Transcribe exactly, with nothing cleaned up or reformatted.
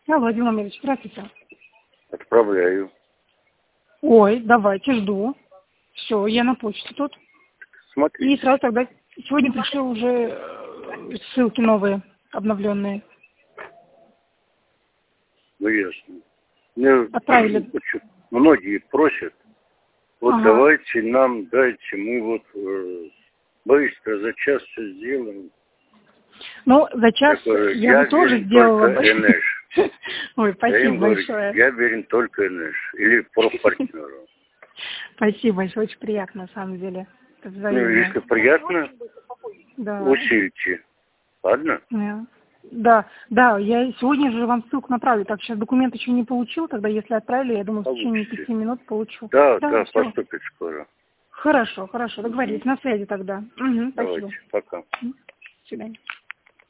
Алло, Владимир Владимирович, здравствуйте. Отправляю. Ой, давайте, жду. Все, я на почте тут. Смотри. И сразу тогда... Сегодня пришли уже э, ссылки новые, обновленные. Ну, ясно. Мне Отправили. многие просят, вот Ага. давайте нам дайте, мы вот э, быстро за час все сделаем. Ну, за час я, говорю, я, я бы тоже верен сделала только бы. ЭНЭШ. Ой, спасибо я им говорю, большое. я верен только ЭНЭШ или профпартнеру. Спасибо большое, очень приятно, на самом деле. Это Ну, взаимно. если приятно, Да. усильте. Ладно? Да. Да, да, я сегодня же вам ссылку направлю. Так, сейчас документ еще не получил, тогда если отправили, я думаю, в течение Получите. пяти минут получу. Да, Да, да, всё. поступит скоро. Хорошо, хорошо, договорились. На связи тогда. Угу, спасибо. Давайте, пока. До свидания.